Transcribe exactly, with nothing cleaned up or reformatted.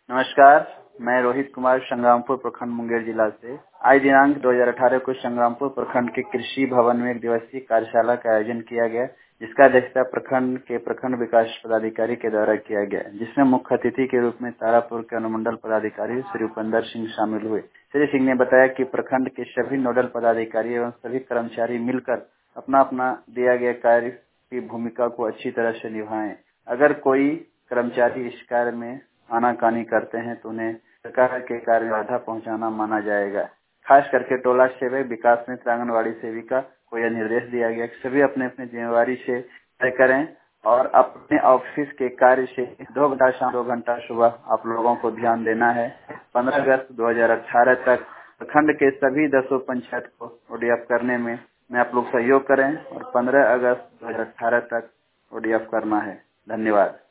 नमस्कार, मैं रोहित कुमार संग्रामपुर प्रखंड मुंगेर जिला से। आज दिनांक दो हज़ार अठारह को संग्रामपुर प्रखंड के कृषि भवन में एक दिवसीय कार्यशाला का आयोजन किया गया, जिसका अध्यक्षता प्रखंड के प्रखंड विकास पदाधिकारी के द्वारा किया गया, जिसमें मुख्य अतिथि के रूप में तारापुर के अनुमंडल पदाधिकारी श्री उपेंद्र सिंह शामिल हुए। श्री सिंह ने बताया कि प्रखंड के सभी नोडल पदाधिकारी एवं सभी कर्मचारी मिलकर अपना अपना दिया गया कार्य की भूमिका को अच्छी तरह से निभाएं। अगर कोई कर्मचारी इस कार्य में आनाकानी करते हैं तो उन्हें सरकार के कार्य में बाधा पहुंचाना माना जाएगा। खास करके टोला सेवक, विकास मित्र, आंगनबाड़ी सेविका को यह निर्देश दिया गया कि सभी अपने अपने जिम्मेवारी से तय करें और अपने ऑफिस के कार्य से दो घंटा शाम दो घंटा सुबह आप लोगों को ध्यान देना है। पंद्रह अगस्त दो हज़ार अठारह तक प्रखंड के सभी दसों पंचायत को ओडीएफ करने में में आप लोग सहयोग करें और पंद्रह अगस्त दो हज़ार अठारह तक ओडीएफ करना है। धन्यवाद।